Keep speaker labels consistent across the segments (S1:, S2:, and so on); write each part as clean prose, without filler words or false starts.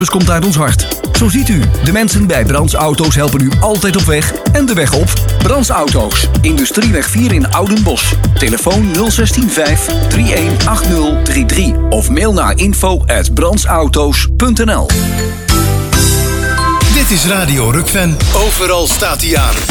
S1: Dus komt uit ons hart. Zo ziet u, de mensen bij Brands Auto's helpen u altijd op weg en de weg op. Brands Auto's, Industrieweg 4 in Oudenbosch. Telefoon 0615 318033 of mail naar info@brandsauto's.nl.
S2: Dit is Radio Rukven. Overal staat hij aan.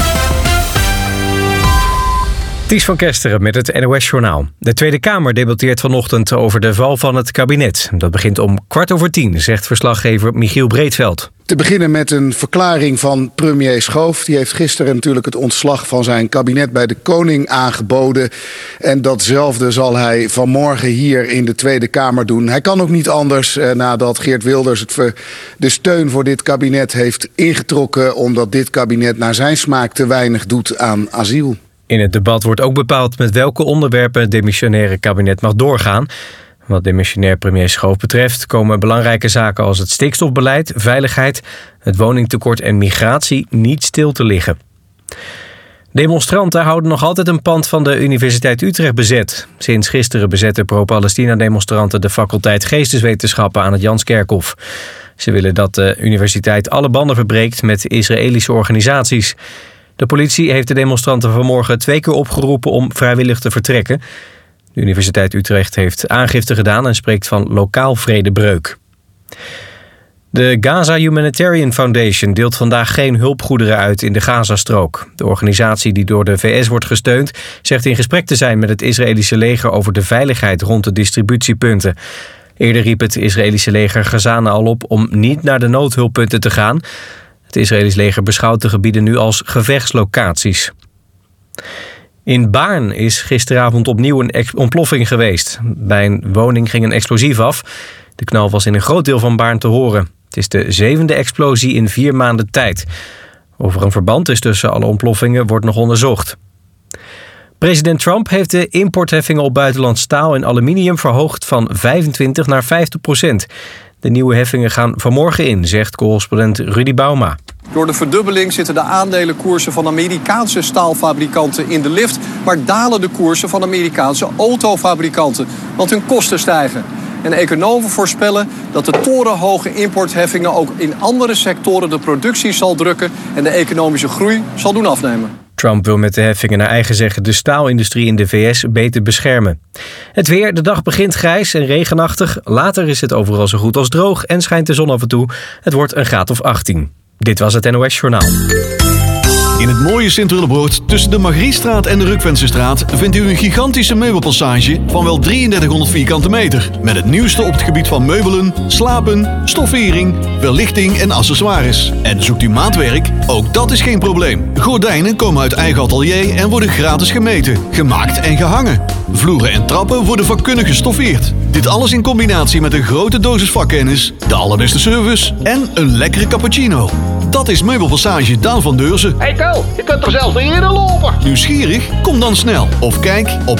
S3: Ties van Kesteren met het NOS-journaal. De Tweede Kamer debatteert vanochtend over de val van het kabinet. Dat begint om 10:15, zegt verslaggever Michiel Breedveld.
S4: Te beginnen met een verklaring van premier Schoof. Die heeft gisteren natuurlijk het ontslag van zijn kabinet bij de koning aangeboden. En datzelfde zal hij vanmorgen hier in de Tweede Kamer doen. Hij kan ook niet anders nadat Geert Wilders de steun voor dit kabinet heeft ingetrokken, omdat dit kabinet naar zijn smaak te weinig doet aan asiel.
S3: In het debat wordt ook bepaald met welke onderwerpen het demissionaire kabinet mag doorgaan. Wat demissionair premier Schoof betreft komen belangrijke zaken als het stikstofbeleid, veiligheid, het woningtekort en migratie niet stil te liggen. Demonstranten houden nog altijd een pand van de Universiteit Utrecht bezet. Sinds gisteren bezetten pro-Palestina-demonstranten de faculteit Geesteswetenschappen aan het Janskerkhof. Ze willen dat de universiteit alle banden verbreekt met Israëlische organisaties. De politie heeft de demonstranten vanmorgen 2 keer opgeroepen om vrijwillig te vertrekken. De Universiteit Utrecht heeft aangifte gedaan en spreekt van lokaal vredebreuk. De Gaza Humanitarian Foundation deelt vandaag geen hulpgoederen uit in de Gazastrook. De organisatie die door de VS wordt gesteund zegt in gesprek te zijn met het Israëlische leger over de veiligheid rond de distributiepunten. Eerder riep het Israëlische leger Gazanen al op om niet naar de noodhulppunten te gaan. Het Israëlisch leger beschouwt de gebieden nu als gevechtslocaties. In Baarn is gisteravond opnieuw een ontploffing geweest. Bij een woning ging een explosief af. De knal was in een groot deel van Baarn te horen. Het is de 7e explosie in 4 maanden tijd. Of er een verband is tussen alle ontploffingen wordt nog onderzocht. President Trump heeft de importheffingen op buitenlands staal en aluminium verhoogd van 25% naar 50%. De nieuwe heffingen gaan vanmorgen in, zegt correspondent Rudy Bauma.
S5: Door de verdubbeling zitten de aandelenkoersen van Amerikaanse staalfabrikanten in de lift, maar dalen de koersen van Amerikaanse autofabrikanten, want hun kosten stijgen. En economen voorspellen dat de torenhoge importheffingen ook in andere sectoren de productie zal drukken en de economische groei zal doen afnemen.
S3: Trump wil met de heffingen naar eigen zeggen de staalindustrie in de VS beter beschermen. Het weer, de dag begint grijs en regenachtig. Later is het overal zo goed als droog en schijnt de zon af en toe. Het wordt een graad of 18. Dit was het NOS Journaal.
S6: In het mooie Sint-Willebroord tussen de Margriestraat en de Rukvensestraat vindt u een gigantische meubelpassage van wel 3300 vierkante meter. Met het nieuwste op het gebied van meubelen, slapen, stoffering, verlichting en accessoires. En zoekt u maatwerk? Ook dat is geen probleem. Gordijnen komen uit eigen atelier en worden gratis gemeten, gemaakt en gehangen. Vloeren en trappen worden vakkundig gestoffeerd. Dit alles in combinatie met een grote dosis vakkennis, de allerbeste service en een lekkere cappuccino. Dat is Meubelpassage Daan van Deurzen.
S7: Hey Ko, je kunt toch zelfs niet eerder lopen?
S6: Nieuwsgierig? Kom dan snel of kijk op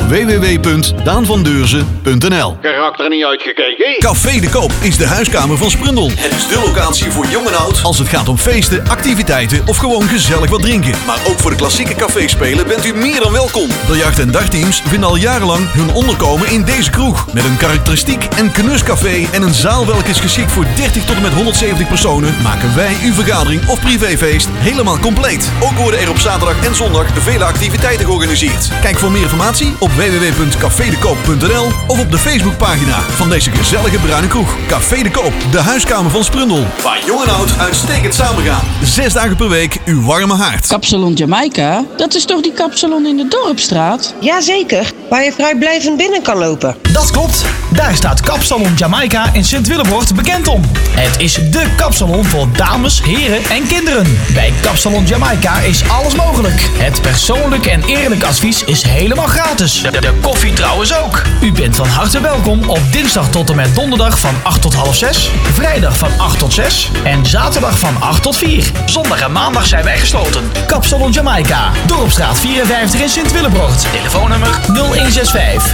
S6: www.daanvandeurzen.nl.
S7: Karakter er niet uitgekeken.
S6: Café de Koop is de huiskamer van Sprundel. Het is de locatie voor jong en oud als het gaat om feesten, activiteiten of gewoon gezellig wat drinken. Maar ook voor de klassieke caféspelen bent u meer dan welkom. Biljart- en dagteams vinden al jarenlang hun onderkomen in deze kroeg. Met een karakteristiek en knuscafé en een zaal welke is geschikt voor 30 tot en met 170 personen, maken wij uw vergadering of privéfeest helemaal compleet. Ook worden er op zaterdag en zondag vele activiteiten georganiseerd. Kijk voor meer informatie op www.cafedekoop.nl of op de Facebookpagina van deze gezellige bruine kroeg. Café de Koop, de huiskamer van Sprundel. Waar jong en oud uitstekend samengaan. 6 dagen per week uw warme haard.
S8: Kapsalon Jamaica? Dat is toch die kapsalon in de Dorpstraat?
S9: Jazeker, waar je vrijblijvend binnen kan lopen.
S10: Dat klopt. Daar staat Kapsalon Jamaica in Sint-Willebroord bekend om. Het is dé kapsalon voor dames, heren en kinderen. Bij Kapsalon Jamaica is alles mogelijk. Het persoonlijk en eerlijk advies is helemaal gratis. De koffie trouwens ook. U bent van harte welkom op dinsdag tot en met donderdag van 8 tot half 6, vrijdag van 8 tot 6 en zaterdag van 8 tot 4. Zondag en maandag zijn wij gesloten. Kapsalon Jamaica, Dorpstraat 54 in Sint-Willebroord. Telefoonnummer 0165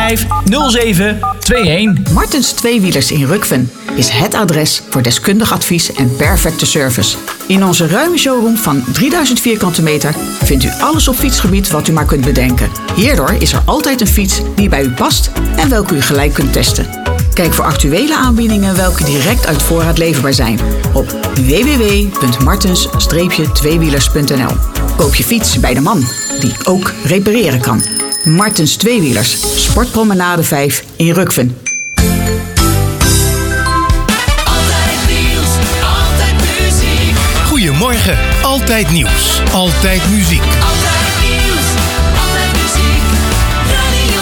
S10: 3507 21.
S11: Martens Tweewielers in Rukven is het adres voor deskundig advies en perfecte service. In onze ruime showroom van 3000 vierkante meter vindt u alles op fietsgebied wat u maar kunt bedenken. Hierdoor is er altijd een fiets die bij u past en welke u gelijk kunt testen. Kijk voor actuele aanbiedingen welke direct uit voorraad leverbaar zijn op www.martens-tweewielers.nl. Koop je fiets bij de man die ook repareren kan. Martens Tweewielers, Sportpromenade 5 in Rukven.
S2: Goedemorgen, altijd nieuws, altijd muziek.
S12: Altijd nieuws, altijd muziek. Radio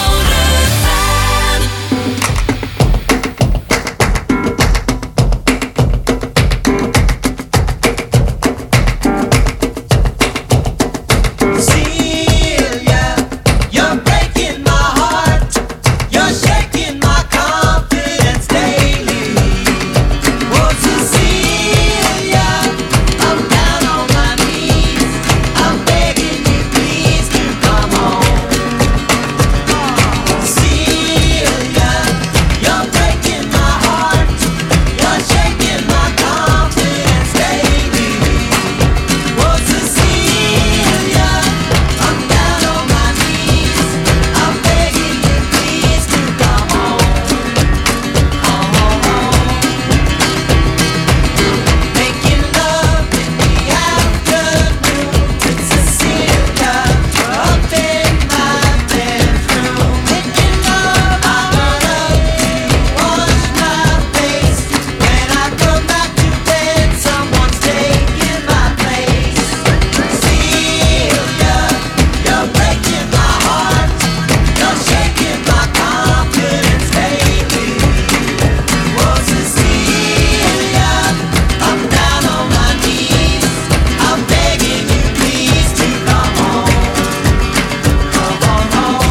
S12: Rukven. Celia, you're breaking my heart. You're shaking my confidence daily. Oh, Cecilia, I'm down on my knees. I'm begging you, please, to come home. Celia, you're breaking my heart. You're shaking my confidence daily. Oh, Cecilia, I'm down on my knees. I'm begging you, please, to come home. Making love in the afternoon with Cecilia up in my bedroom. Making love, I wanna wash my face. When I come back to bed, someone's taking my place. Cecilia, you're breaking my heart. You're shaking my confidence daily. Oh, Cecilia, I'm down on my knees. I'm begging you, please, to come home. Come on home.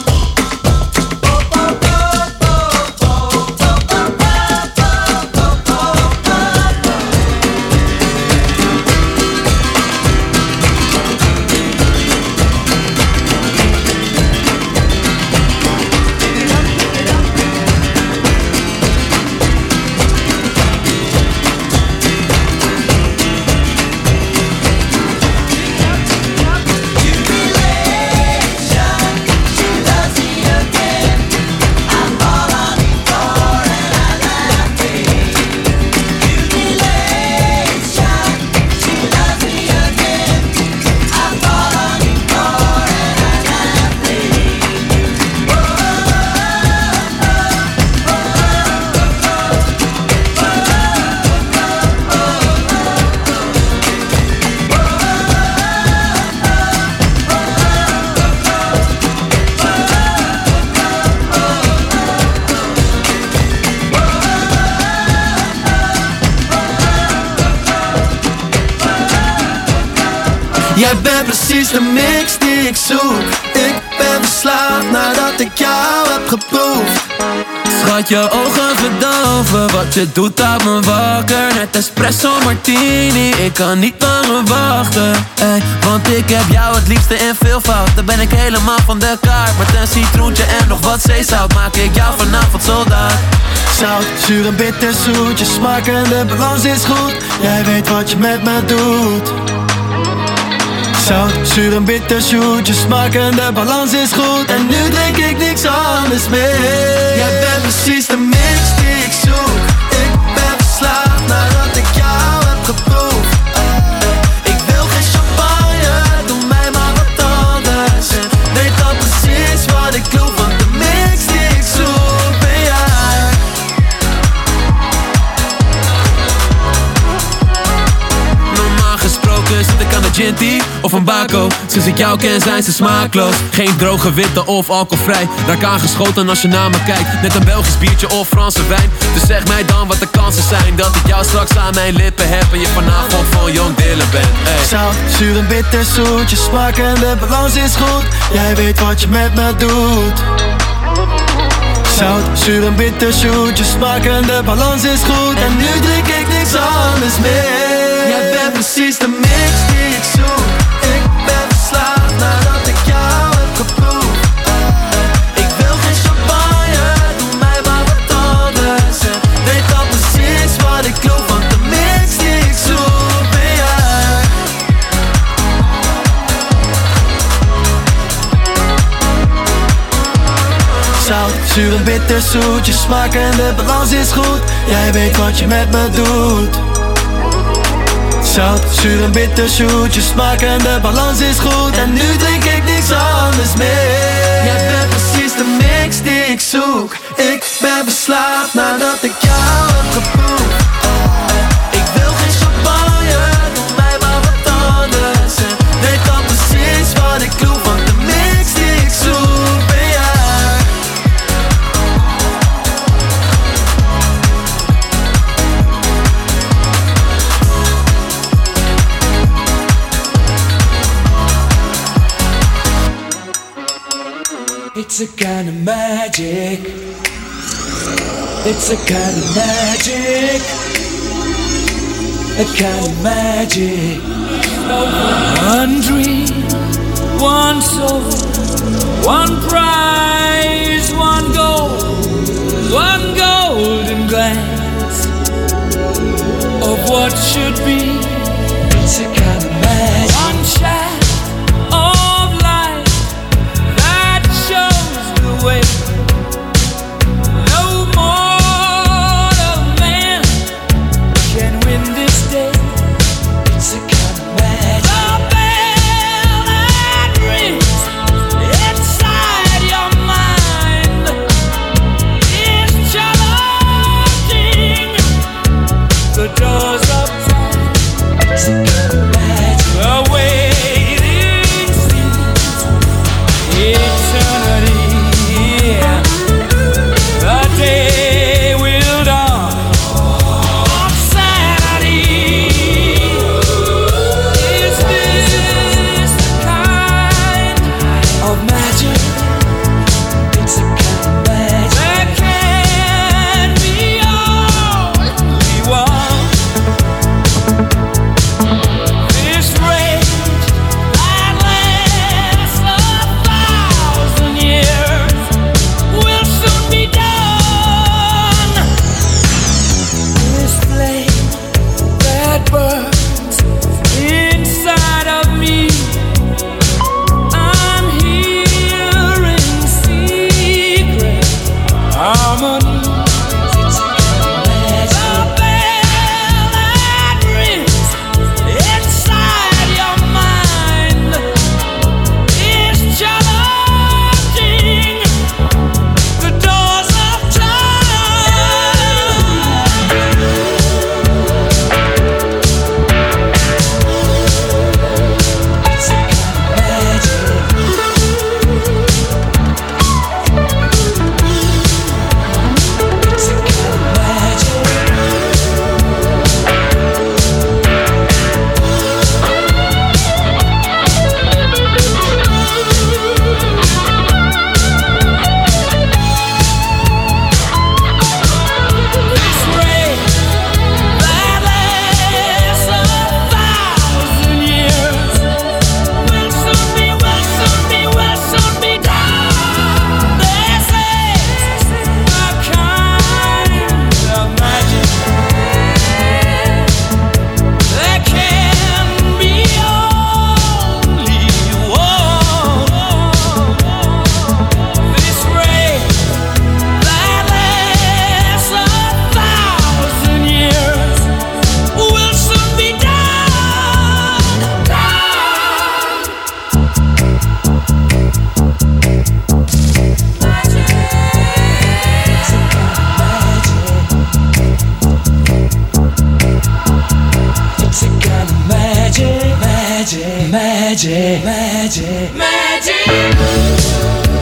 S13: Jij bent precies de mix die ik zoek. Ik ben verslaafd nadat ik jou heb geproefd. Schat, je ogen verdoven, wat je doet houdt me wakker. Net espresso martini, ik kan niet langer wachten. Ey, want ik heb jou het liefste in veelvoud. Dan ben ik helemaal van de kaart. Met een citroentje en nog wat zeezout maak ik jou vanavond soldaat.
S14: Zout, zuur en bitter zoet, je smaak en de balans is goed. Jij weet wat je met me doet. Zout, zuur en bitter zoet, je smaak en de balans is goed. En nu drink ik niks anders meer. Jij bent precies de mix die ik zoek. Ik ben verslaafd nadat ik jou heb geproefd. Ik wil geen champagne, doe mij maar wat anders. En weet al precies wat ik doe, want de mix die ik zoek ben jij.
S13: Normaal gesproken zit ik aan de Ginty of een bako. Sinds ik jou ken zijn ze smaakloos. Geen droge witte of alcoholvrij. Raak aangeschoten als je naar me kijkt. Net een Belgisch biertje of Franse wijn. Dus zeg mij dan wat de kansen zijn dat ik jou straks aan mijn lippen heb. En je vanavond van Young Dylan bent. Ey.
S14: Zout, zuur en bitter zoet, je smaak en de balans is goed. Jij weet wat je met me doet. Zout, zuur en bitter zoet, je smaak en de balans is goed. En nu drink ik niks anders meer.
S13: Jij bent precies de mix die ik zoek.
S14: Ik ben verslaafd nadat ik jou heb geproefd.
S13: Ik wil geen champagne, doe mij maar wat anders. En weet al precies wat ik doe, want de mix die ik zoek ben jij.
S14: Zout, zuur en bitter zoet, je smaak en de balans is goed. Jij weet wat je met me doet. Zout, zuur en bitter zoet, je smaak en de balans is goed. En nu drink ik niks anders meer. Jij bent precies de mix die ik zoek. Ik ben verslaafd nadat ik jou heb geproefd. Ik wil geen champagne, doe mij maar wat anders. En weet al precies wat ik doe, want de mix die ik zoek ben jij.
S13: It's a kind of magic. It's a kind of magic. A kind of magic. One dream, one soul, one prize, one golden glance of what should be. It's a kind of magic. One shaft of light that shows the way. No mortal man can win this day. It's a kind of magic. The bell that rings inside your mind is challenging the doors of time. It's a kind of magic. The waiting seems eternity. The day will dawn on Saturday. Is this the kind of magic? It's a kind of magic. There can be only one. This rage that lasts 1,000 years will soon be done. This flame that burns inside of me, I'm hearing secret harmonies. It's a kind of magic. The bell that rings inside your mind is challenging the doors of time. It's a kind of magic. It's a kind of magic. This rain that lasts 1,000 years will soon be done. This is a kind of magic. There can be only one. This rain that lasts 1,000 years will soon be done. It's a kind of magic, magic, magic, magic, magic.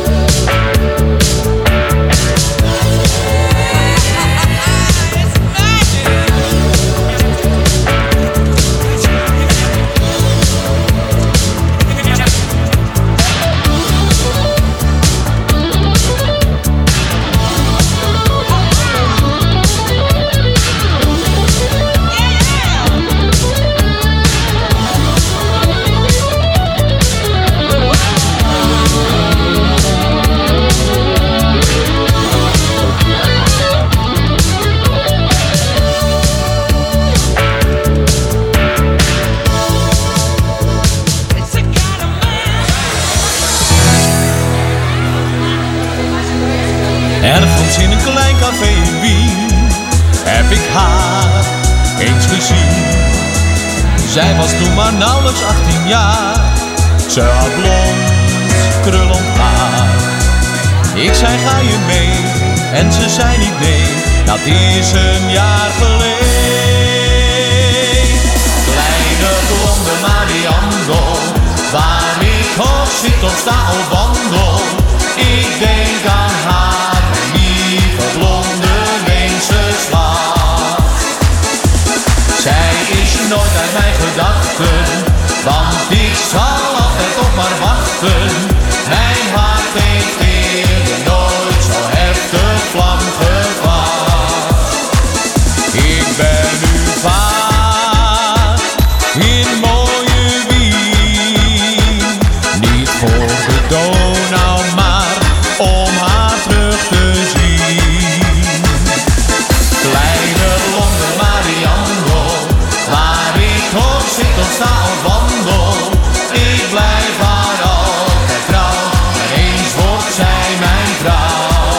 S15: Zij was toen maar nauwelijks 18 jaar. Ze had blond, krullend haar. Ik zei ga je mee en ze zei niet nee. Dat is een jaar geleden. Kleine blonde Mariando, waar ik hoog zit of sta of wandel. Ik denk aan haar, lieve blonde Weense schat. Zij is nooit uit mijn gedachten, want ik zal altijd op haar wachten. Mijn hart heeft eerder nooit zo heftig vlam gevat. Ik ben nu vaak in mooie Wien, niet voor de Donau, maar om haar terug te zien. Kleine blonde Mariando, waar ik hoog zit of sta of wandel, ik blijf haar altijd trouw, en eens wordt zij mijn vrouw.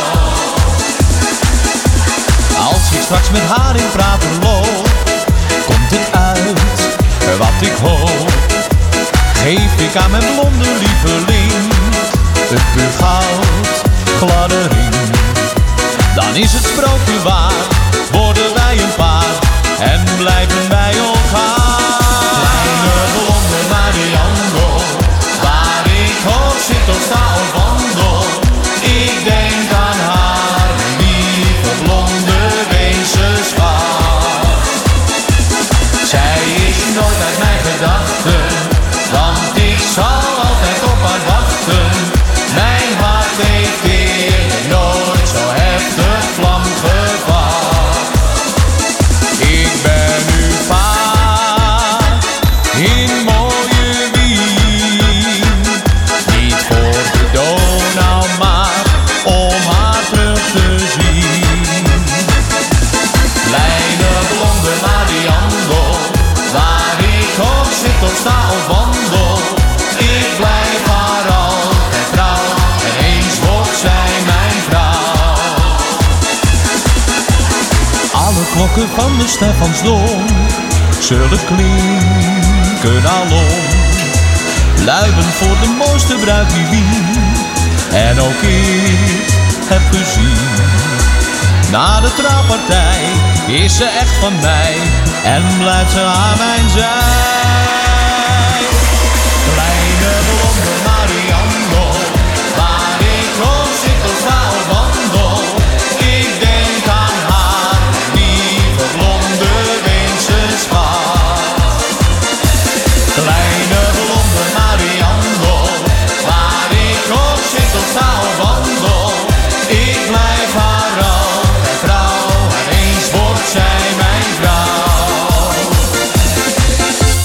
S15: Als ik straks met haar in praten loop, komt het uit wat ik hoop. Geef ik aan mijn blonde lieveling een puur goud gladde ring. Dan is het sprookje waar, worden wij een paar en blijven bij elkaar. Kleine blonde Mariando, waar ik hoog zit of sta of wandel, ik denk aan haar, lieve blonde Weense schat. Zij is nooit uit mijn gedachten, want ik zal altijd op haar wachten. Mijn hart heeft eerder nooit zo heftig vlam gevat. Ik ben nu vaak in mooie Wien, niet voor de Donau, maar om haar terug te zien. Kleine blonde Mariando, waar ik hoog zit of sta of wandel, ik blijf haar altijd trouw, en eens wordt zij mijn vrouw. Alle klokken van de Stephansdom zullen klinken alom, luiden voor de mooiste bruid die Wien en ook ik heb gezien. Na de trouwpartij is ze echt van mij en blijft ze aan mijn zij. Kleine blonde Mariando, waar ik hoog zit of sta of wandel, ik denk aan haar, lieve blonde Weense schat. Kleine blonde Mariando, waar ik hoog zit of sta of wandel, ik blijf haar altijd trouw, en eens wordt zij mijn vrouw.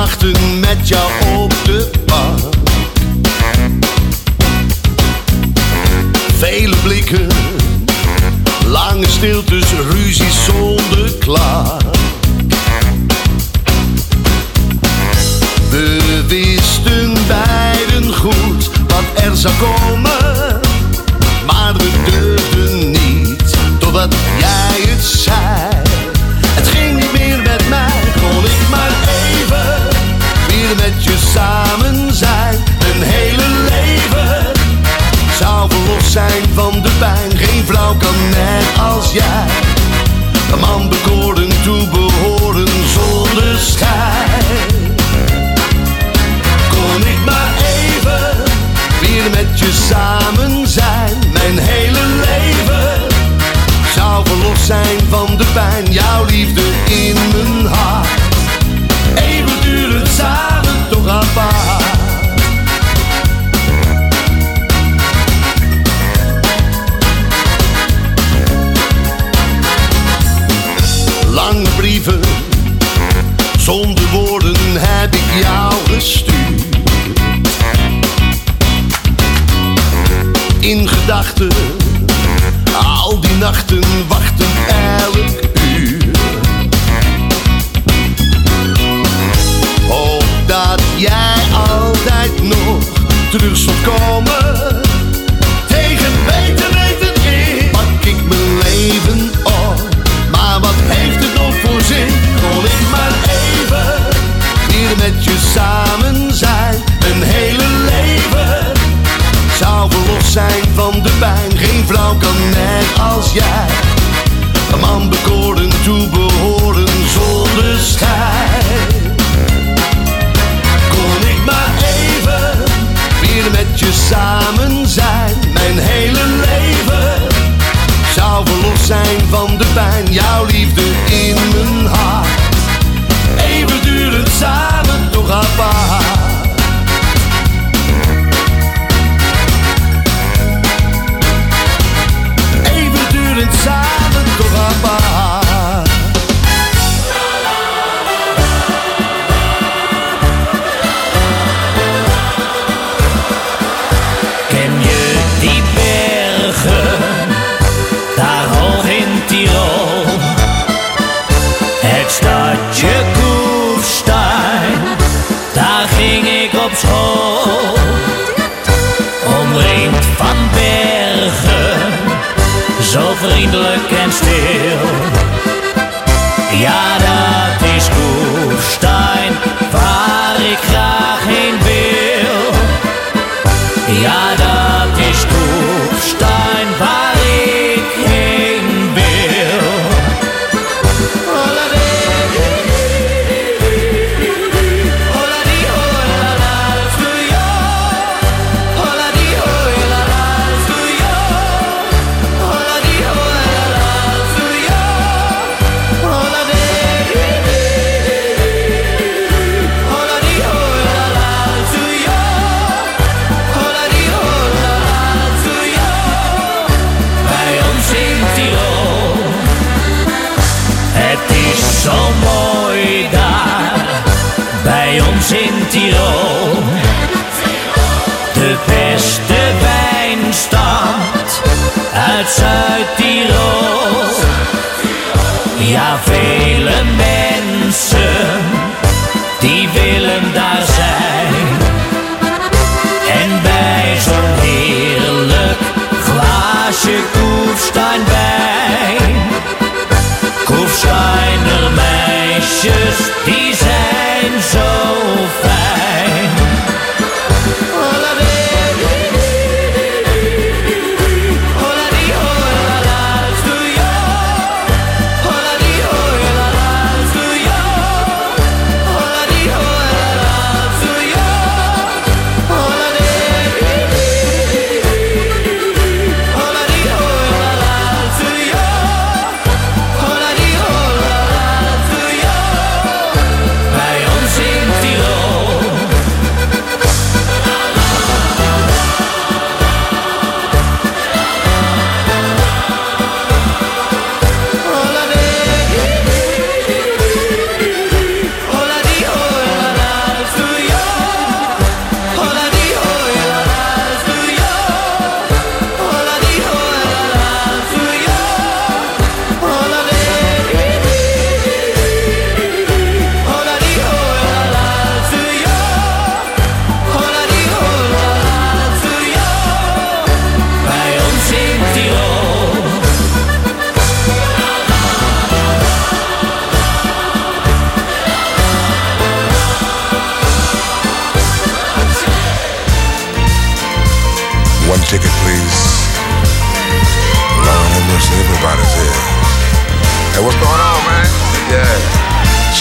S16: nachten met jou op de bank. Vele blikken, lange stiltes, ruzie zonder klank. We wisten beiden goed wat er zou komen, maar we durfden niet, totdat jij het zei. Het ging niet meer met mij, kon ik maar even weer met je samen zijn. Een hele leven zou verlost zijn van de pijn. Geen vrouw kan net als jij een man bekoren, toebehoren zonder schijn. Kon ik maar even weer met je samen zijn. Mijn hele leven zou verlost zijn van de pijn. Jouw liefde in mijn hart, eeuwigdurend samen, toch apart. Lange brieven, zonder woorden heb ik jou gestuurd. In gedachten, al die nachten wachten elk uur. Opdat jij altijd nog terug zult komen. Tegen beter weten in pak ik mijn leven op. Maar wat heeft het nog voor zin? Kon ik maar even weer met je samen zijn. Een hele leven zou verlost zijn van de pijn. Geen vrouw kan net als jij een man bekoren, toebehoren zonder schijn. Kon ik maar even weer met je samen zijn. Mijn hele leven zou verlost zijn van de pijn. Jouw liefde in mijn hart, eeuwigdurend samen, toch apart. Eeuwigdurend samen, toch apart.
S17: Ken je die bergen, daar hoog in Tirol? Het stadje Kufstein, daar ging ik op school. Omringd van bergen, zo vriendelijk en stil. Ja, dat is Kufstein, waar ik graag heen wil. Ja, dat is Kufstein, waar ik heen wil. Zo mooi daar, bij ons in Tirol. De beste wijnstad uit Zuid-Tirol. Ja, vele mensen, die willen daar zijn. En bij zo'n heerlijk glaasje Kufstein wijn. Kufsteiner meisjes, die zijn zo fijn.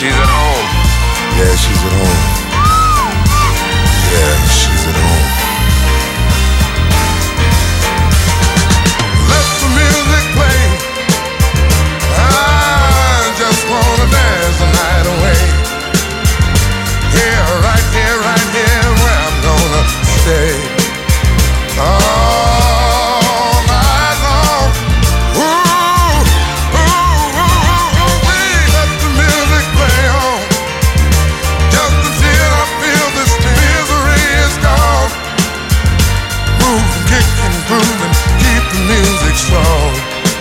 S18: she's at home.
S19: Yeah, she's at home. Yeah, she's at home.
S18: Let the music play. I just wanna dance the night away. Right here, where I'm gonna stay. All night long. Ooh, let the music play on. Just until I feel this misery is gone. Move and kick and groove and keep the music strong.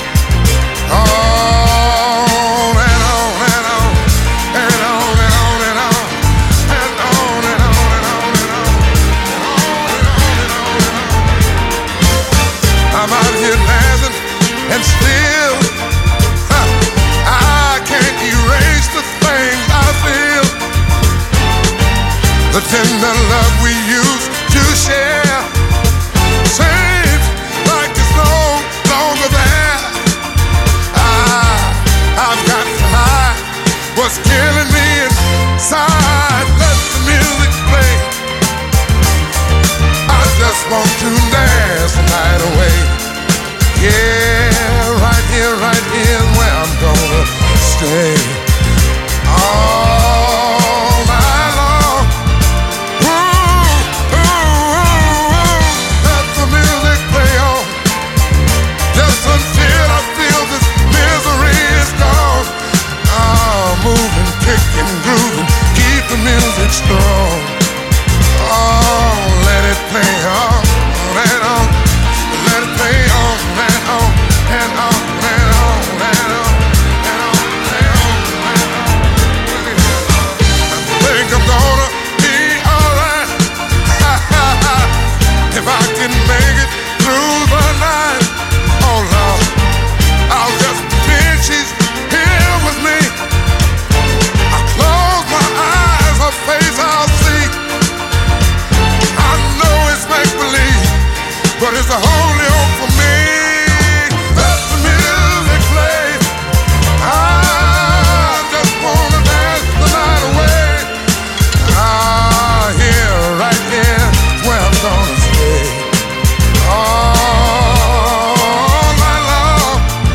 S18: On and on and on and on and on and on. I'm out here dancing and still I can't erase the things I feel. The tender love we used to share seems like it's no longer there. I've got to hide what's killing me inside. Let the music play. I just want to dance the night away. Yeah, right here where I'm gonna stay. All night long. Ooh, let the music play on. Just until I feel this misery is gone. Moving, kicking, grooving, keep the music strong. Oh, let it play on and on. Let it play on and on and on and on and on and on and on and on. I think I'm gonna be alright if I can make it through the night. Oh Lord, I'll just pretend she's here with me. I close my eyes, her face I'll see. I know it's make-believe, but it's the only hope for me. Let the music play. I just wanna dance the night away. Right here, where I'm gonna stay. All night long.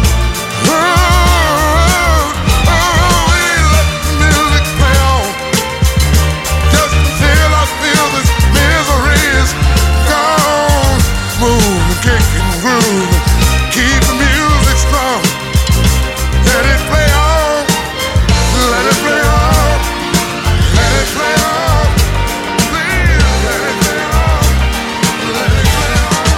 S18: Let the music play on. Just until I feel this misery is gone. Move and kick and groove and keep the music strong. Let it play on. Let it play on. Let it play on. Please let it play on. Let it play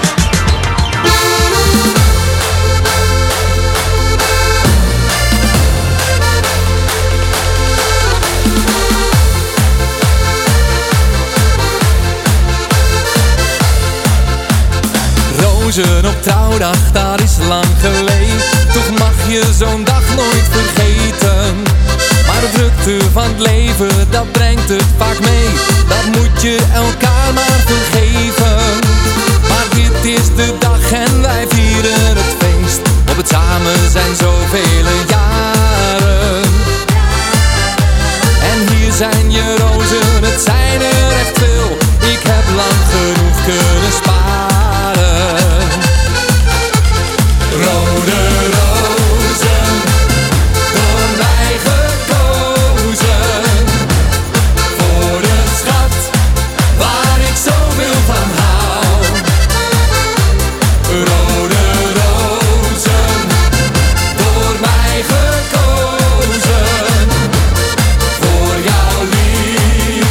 S13: Rozen op trouwdag, dat is lang geleden. Toch mag je zo'n dag nooit vergeten. Maar de drukte van het leven, dat brengt het vaak mee. Dat moet je elkaar maar vergeven. Maar dit is de dag en wij vieren het feest. Op het samen zijn zoveel jaren. En hier zijn je rozen, het zijn er echt veel. Ik heb lang genoeg kunnen sparen. Rode rozen, door mij gekozen. Voor de schat, waar ik zoveel van hou. Rode rozen, door mij gekozen. Voor jouw liefde.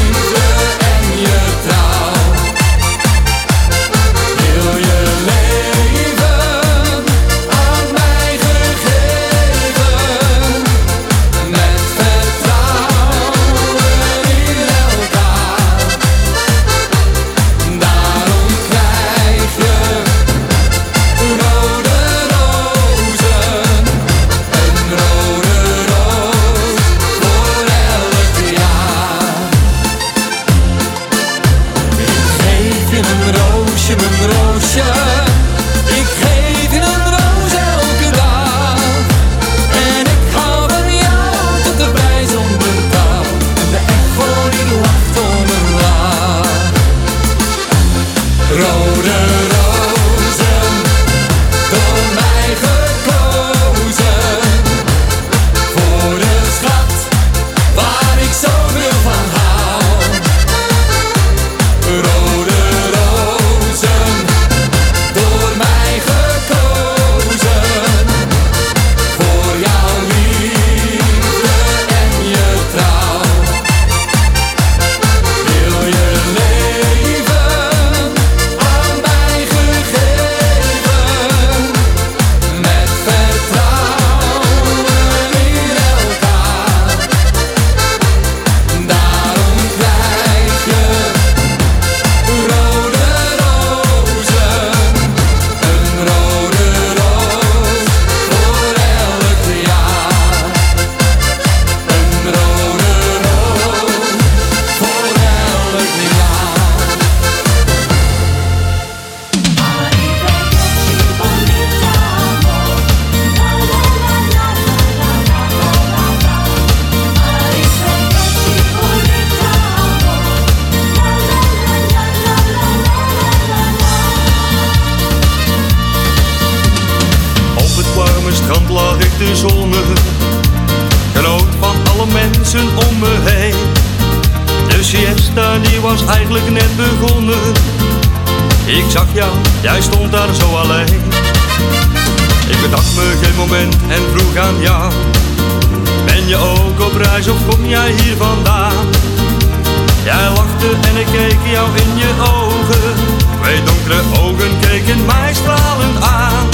S20: siesta die was eigenlijk net begonnen. Ik zag jou, jij stond daar zo alleen. Ik bedacht me geen moment en vroeg aan jou: ben je ook op reis of kom jij hier vandaan? Jij lachte en ik keek jou in je ogen. Twee donkere ogen keken mij stralend aan.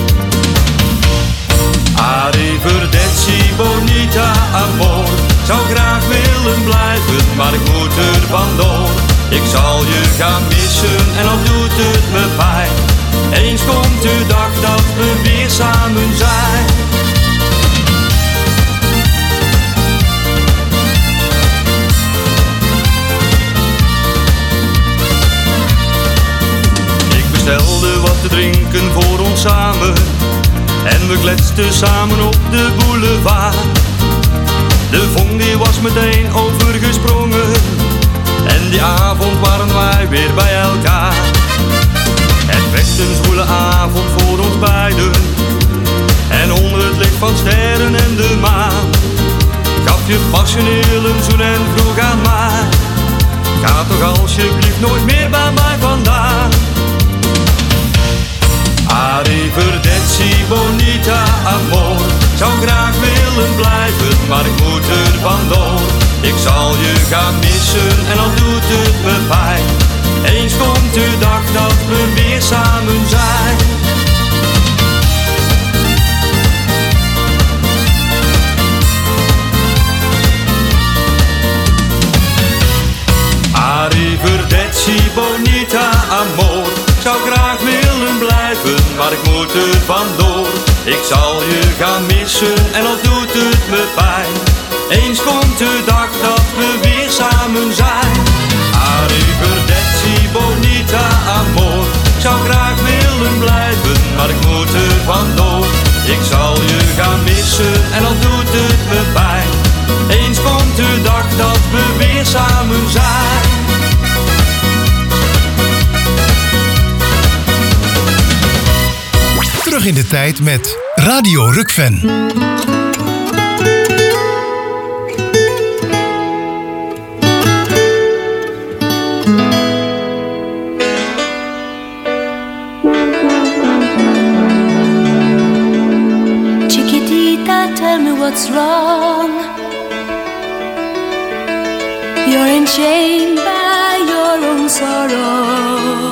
S20: Arrivederci, bonita, amor. Zou graag willen blijven, maar ik moet er vandoor. Ik zal je gaan missen en al doet het me pijn. Eens komt de dag dat we weer samen zijn. Ik bestelde wat te drinken voor ons samen. En we kletsten samen op de boulevard. De vonk die was meteen overgesprongen. En die avond waren wij weer bij elkaar. Het werd een zwoele avond voor ons beiden. En onder het licht van sterren en de maan gaf je passioneel een zoen en vroeg aan mij: ga toch alsjeblieft nooit meer bij mij vandaan. Arrivederci, bonita, amor. Zou graag willen blijven, maar ik moet er vandoor. Ik zal je gaan missen en al doet het me pijn. Eens komt de dag dat we weer samen zijn. Arrivederci, bonita, amor. Zou graag willen blijven, maar ik moet er vandoor. Ik zal je gaan missen en al doet het me pijn. Eens komt de dag dat we weer samen zijn. Arrivederci, bonita, amor. Zou graag willen blijven, maar ik moet er vandoor. Ik zal je gaan missen en al doet het me pijn. Eens komt de dag dat we weer samen zijn.
S2: Terug in de tijd met Radio Rukven.
S12: Chiquitita, tell me what's wrong. You're enchained by your own sorrow.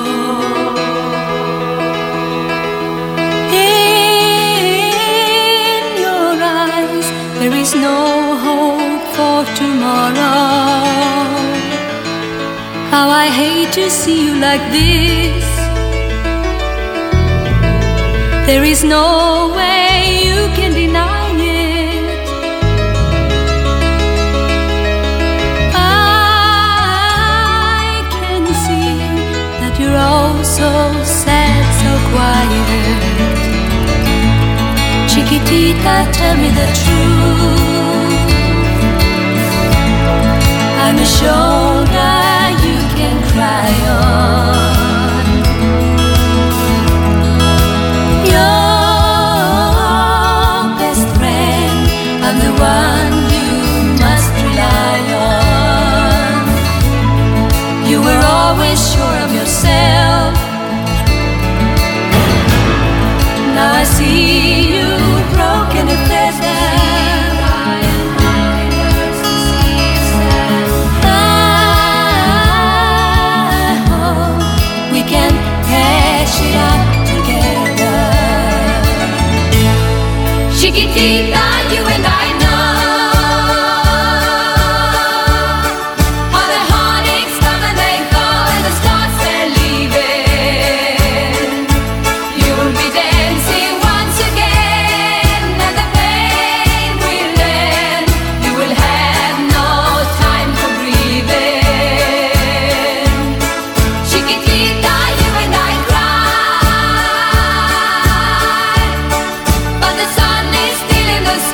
S12: There is no hope for tomorrow. How I hate to see you like this. There is no way you can deny it. I can see that you're all so sad, so quiet. Chiquitita, tell me the truth. I'm a shoulder you can cry on. Your best friend, I'm the one you must rely on. You were always sure of yourself. Now I see you broken and feathered. We can patch it up together. Chiquitita, you and I know how the heartaches come and they go and the stars they're leaving. You will be dancing once again and the pain will end. You will have no time for grieving. Chiquitita, you and I cry, but the sun is still in the sky.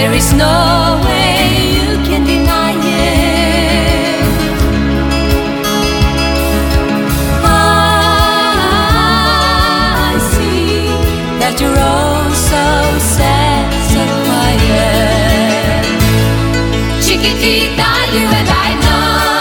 S12: There is no way you can deny it. I see that you're all so sad, so quiet. Chiquitita, you and I know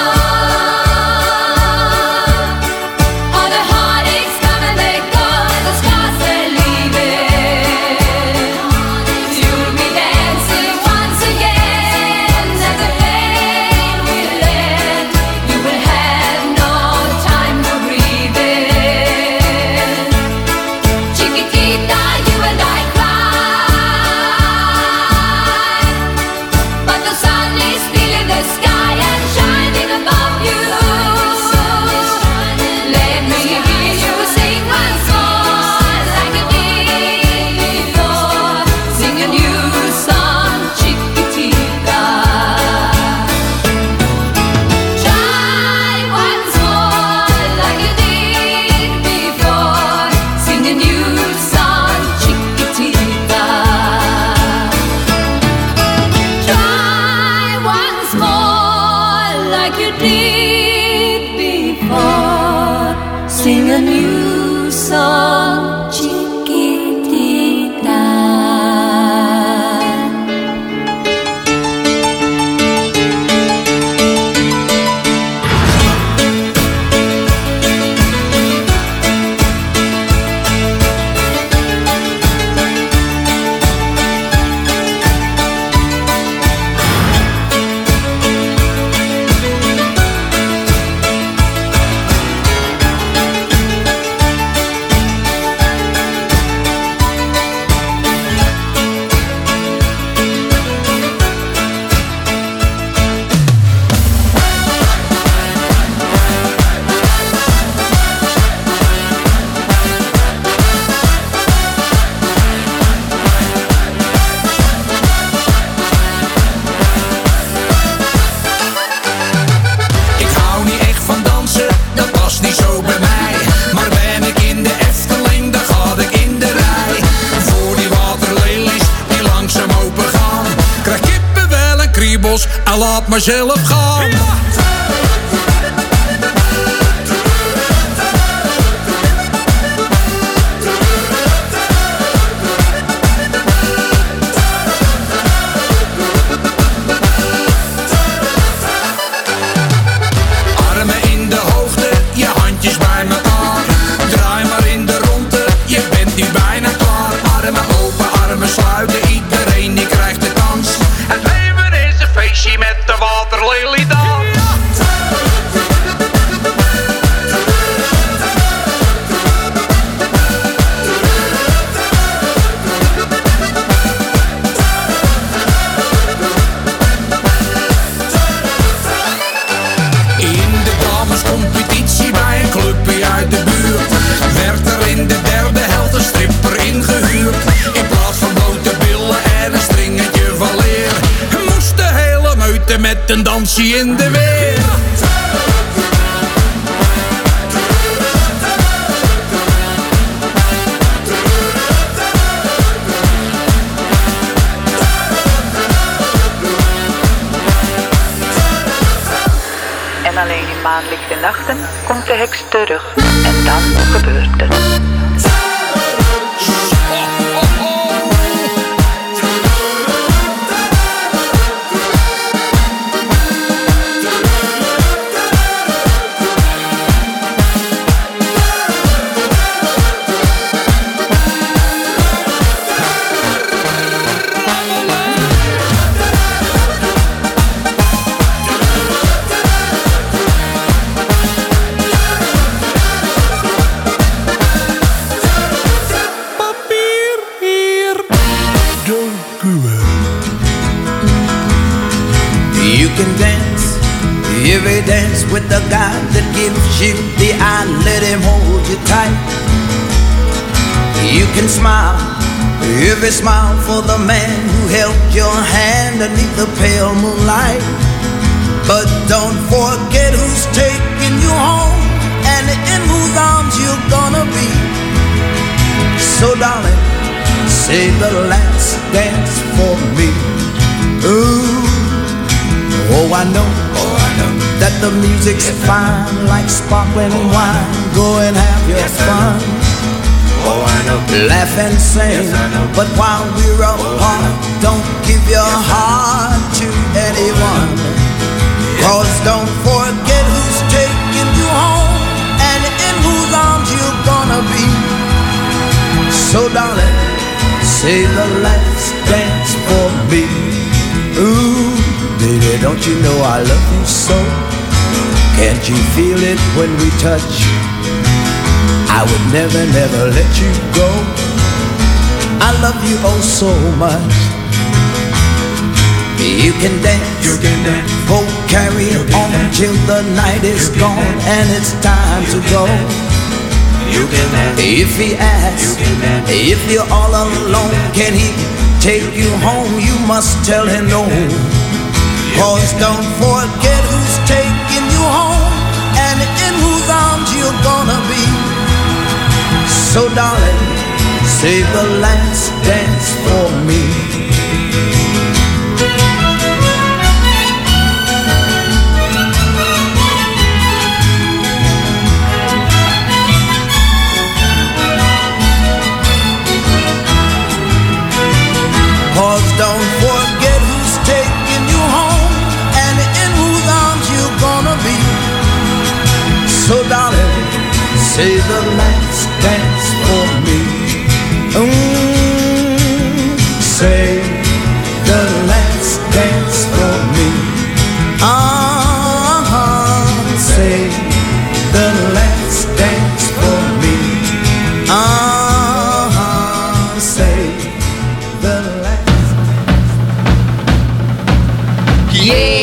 S12: all the heartaches come and they go, and the scars they're leaving. You'll be dancing once again, and the pain will end. You will have no time for breathing. Chiquitita, you and I cry, but the sun is still in the sky and shining above you. Let me hear you sing once more, like you did before. Sing a new song, Chiquitita. Try once more, like you did before. Sing a new song, Chiquitita. Try once more, like you did before. Sing a new song, Chiquitita.
S21: Ik hou niet echt van dansen, dat past niet zo bij mij. Maar ben ik in de Efteling, dan ga ik in de rij. Voor die waterlelies die langzaam open gaan, krijg kippenvel en kriebels en laat maar zelf gaan. Armen in de hoogte, je handjes bij elkaar. Draai maar in de ronde, je bent nu bijna klaar. Armen open, armen sluiten, iedereen die krijgt de kans. Het leven is een feestje met de waterleliedans. In de damescompetitie bij een clubje uit de buurt werd er in de derde helft een stripper ingehuurd. In plaats van blote billen en een stringetje van leer, moest de hele meute met een dansje in de weer.
S22: En alleen in maanlichte nachten komt de heks terug. En dan gebeurt het.
S23: You can dance, every dance with the guy that gives you the eye, let him hold you tight. You can smile, every smile for the man who held your hand beneath the pale moonlight. But don't forget who's taking you home and in whose arms you're gonna be. So darling, say the last dance for me. I know that the music's fine like sparkling wine. Go and have your fun. Laugh and sing, but while we're apart, don't give your heart to anyone. Cause don't forget who's taking you home and in whose arms you're gonna be. So darling, say the last dance for me. Ooh, baby, don't you know I love you so? Can't you feel it when we touch? I would never, never let you go. I love you oh so much. You can dance, oh carry on till the night is gone and it's time to go. If he asks, if you're all alone, can he take you home? You must tell him no. Cause don't forget who's taking you home and in whose arms you're gonna be. So darling, save the last dance for me. Cause don't forget who's taking you home and in whose arms you're gonna be. So darling, say the last dance for me. Say the last dance for me. Say the last dance for me. Say the last.
S12: Yeah.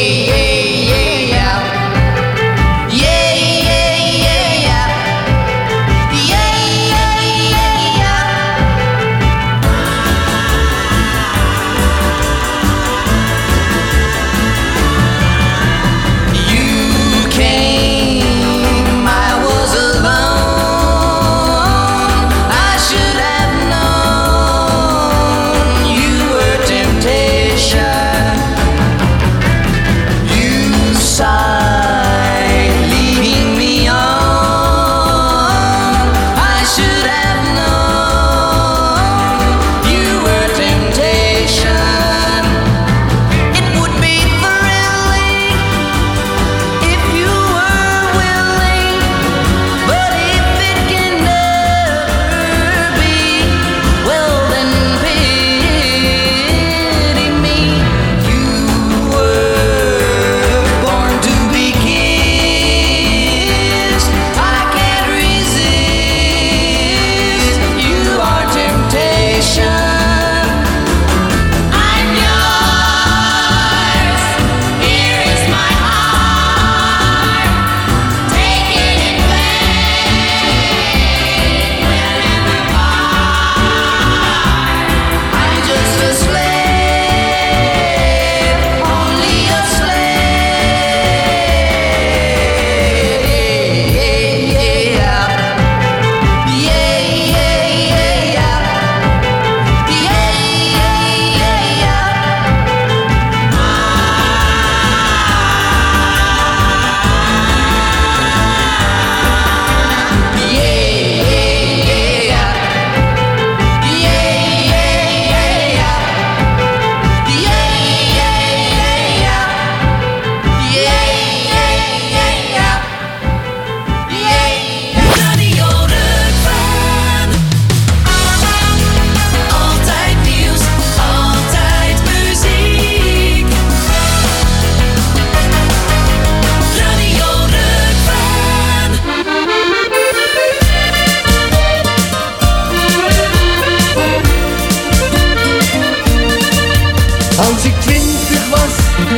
S1: Als ik 20 was,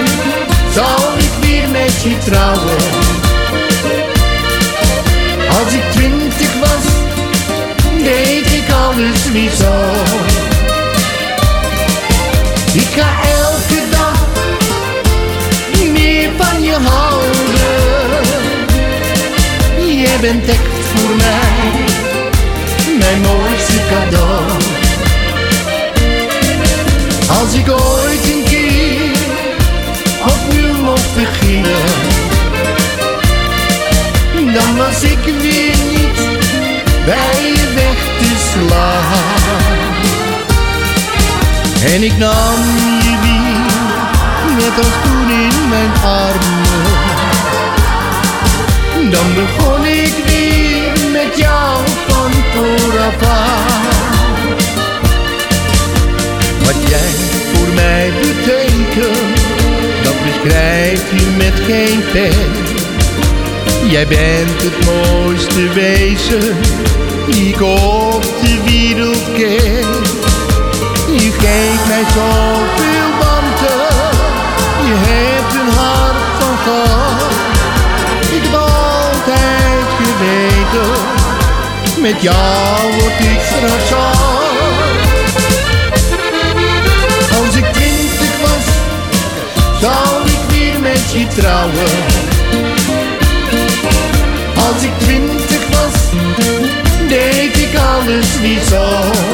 S1: zou ik weer met je trouwen. Als ik 20 was, deed ik alles weer zo. Ik ga elke dag meer van je houden. Jij bent echt voor mij mijn mooiste cadeau. Als ik ooit een keer opnieuw mocht was ik weer niet bij je weg te slaan. En ik nam je weer, net als toen in mijn armen. Dan begon ik weer met jou van vooraf aan. Wat jij voor mij betekent, dat beschrijf je met geen pen. Jij bent het mooiste wezen die ik op de wereld ken. Je geeft mij zoveel warmte, je hebt een hart van goud. Ik heb altijd geweten, met jou word ik straks oud. Als ik 20 was, zou ik weer met je trouwen. Als ik 20 was, deed ik alles niet zo.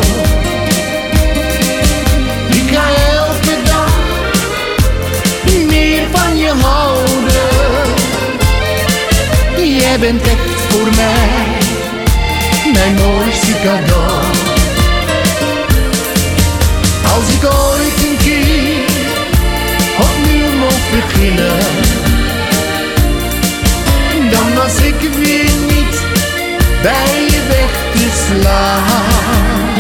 S1: Ik ga elke dag meer van je houden. Jij bent echt voor mij mijn mooiste cadeau. Als ik ooit een keer opnieuw mocht beginnen, dan was ik weer niet bij je weg te slaan.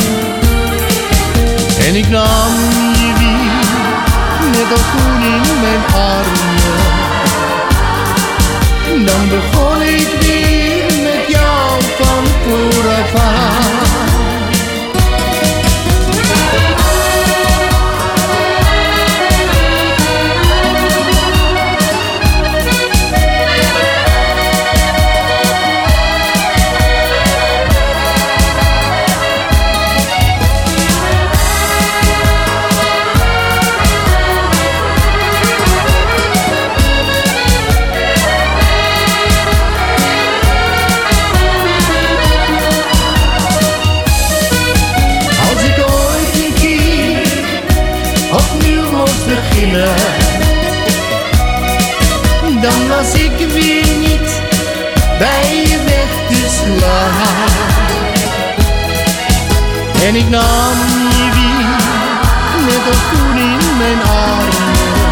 S1: En ik nam je weer, net als toen in mijn armen. Dan begon ik weer met jou van vooraf aan. Dan was ik weer niet bij je weg te slaan. En ik nam je weer, net als toen in mijn armen.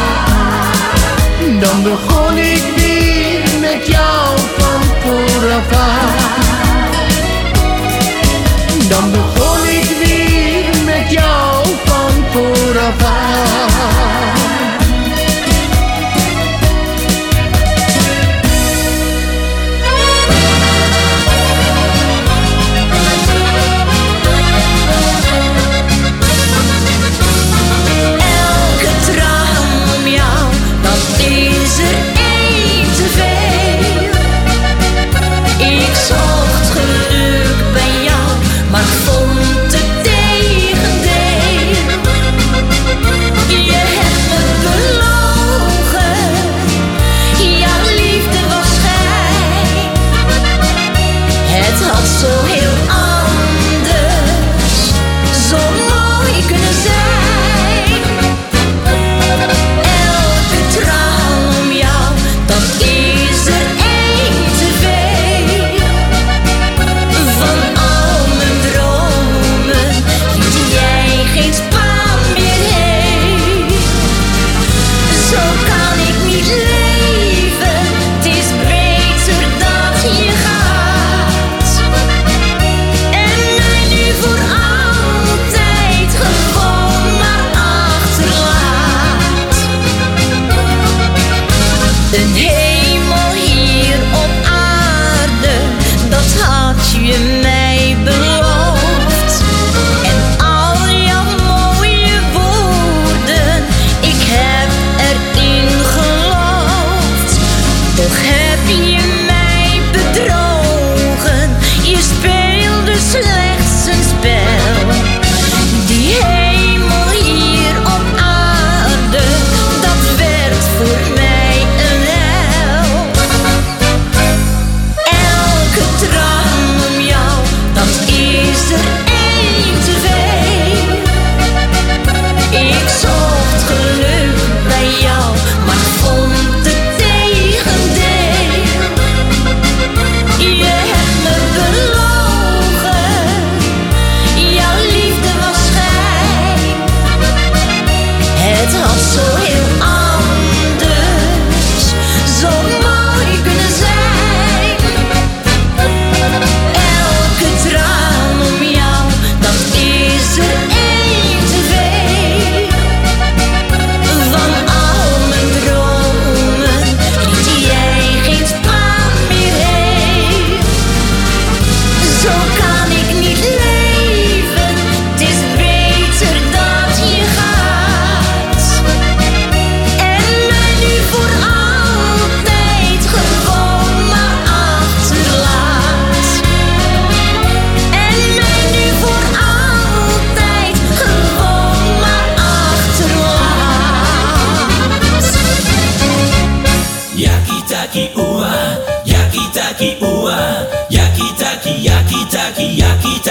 S1: Dan begon ik weer met jou van vooraf aan. Dan begon ik weer met jou van vooraf aan.
S12: Ik zocht geluk bij jou, maar vond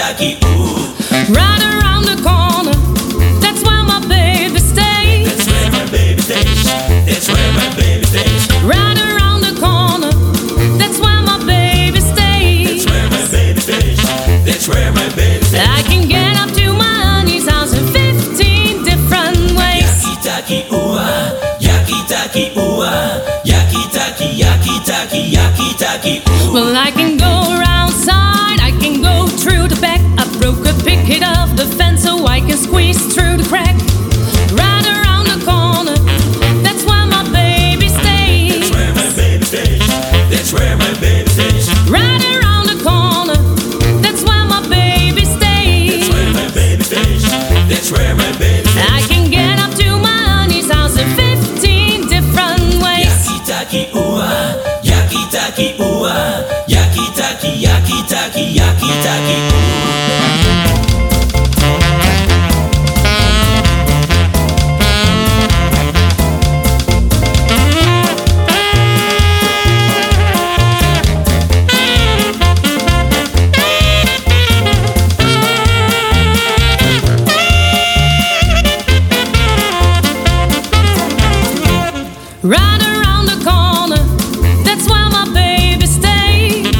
S17: taki, ooh.
S12: Right around the corner, that's where my baby stays.
S17: That's where my baby stays. That's where my baby stays.
S12: Right around the corner, that's where my baby stays.
S17: That's where my baby stays. That's where my baby stays.
S12: I can get up to my honey's house in 15 different ways.
S17: Yaki taki, ooh, yaki taki, ooh, yaki taki, yaki taki, yaki taki, ooh.
S12: Well, I can go around side, I can go through the back. I broke a picket of the fence so I can squeeze through the crack. Right around the corner, that's where my baby stays.
S17: That's where my baby stays. That's where my baby stays.
S12: Right around the corner, that's where my baby stays.
S17: That's where my baby stays. That's where my baby stays.
S12: I can get up to my honey's house in 15 different ways.
S17: Yaki taki, ooh, yaki taki, ooh, yaki taki, yaki taki, yaki taki, ooh.
S12: Right around the corner, that's where my baby stays.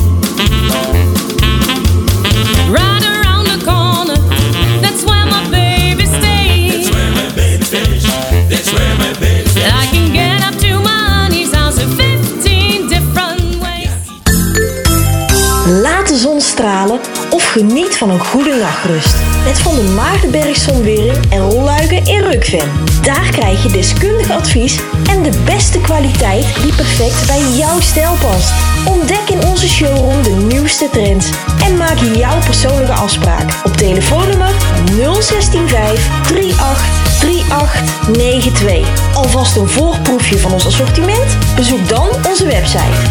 S12: Right around the corner, that's where my baby stays.
S17: That's where my baby stays. That's where my baby stays.
S12: I can get up to my honey's house in 15 different ways.
S3: Laat de zon stralen of geniet van een goede nachtrust. Met Van der Maagdenberg Zonwering en rolluiken in Rukven. Daar krijg je deskundig advies en de beste kwaliteit die perfect bij jouw stijl past. Ontdek in onze showroom de nieuwste trends en maak jouw persoonlijke afspraak op telefoonnummer 0165 38 3892. Alvast een voorproefje van ons assortiment? Bezoek dan onze website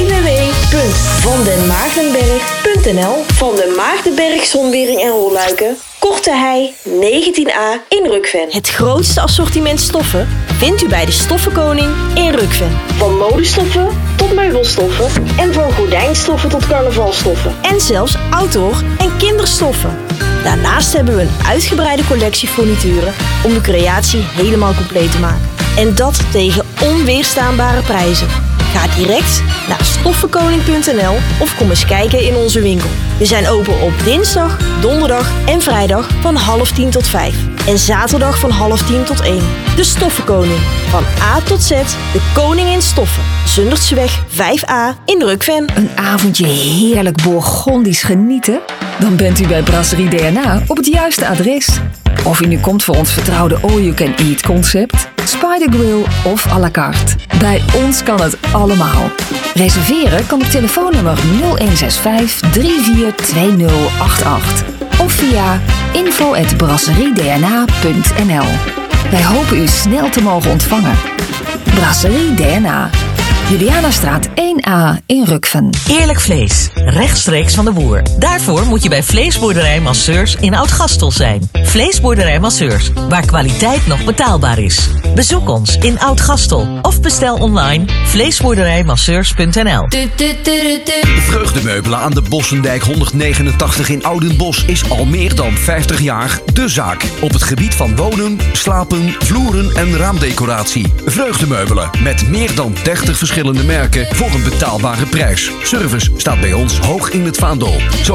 S3: www.vandenmaagdenberg.nl. Van de Maagdenberg Zonwering en rolluiken, Korte Hei 19A in Rukven. Het grootste assortiment stoffen vindt u bij de Stoffenkoning in Rukven. Van modestoffen tot meubelstoffen en van gordijnstoffen tot carnavalstoffen. En zelfs outdoor en kinderstoffen. Daarnaast hebben we een uitgebreide collectie furnituren om de creatie helemaal compleet te maken. En dat tegen onweerstaanbare prijzen. Ga direct naar stoffenkoning.nl of kom eens kijken in onze winkel. We zijn open op dinsdag, donderdag en vrijdag van 9:30 tot 5. En zaterdag van 9:30 tot 1. De Stoffenkoning. Van A tot Z, de koning in stoffen. Zundertseweg 5A in Rukven.
S4: Een avondje heerlijk Bourgondisch genieten? Dan bent u bij Brasserie DNA op het juiste adres. Of u nu komt voor ons vertrouwde all-you-can-eat concept, Spider Grill of à la carte. Bij ons kan het allemaal. Reserveren kan op telefoonnummer 0165 342088 of via info@brasseriedna.nl. Wij hopen u snel te mogen ontvangen. Brasserie DNA. Julianastraat 1A in Rukven.
S5: Eerlijk vlees, rechtstreeks van de boer. Daarvoor moet je bij Vleesboerderij Masseurs in Oud-Gastel zijn. Vleesboerderij Masseurs, waar kwaliteit nog betaalbaar is. Bezoek ons in Oud-Gastel of bestel online vleesboerderijmasseurs.nl.
S24: Vreugdemeubelen aan de Bossendijk 189 in Oudenbosch is al meer dan 50 jaar de zaak. Op het gebied van wonen, slapen, vloeren en raamdecoratie. Vreugdemeubelen met meer dan 30 verschillende merken voor een betaalbare prijs. Service staat bij ons hoog in het vaandel. Zo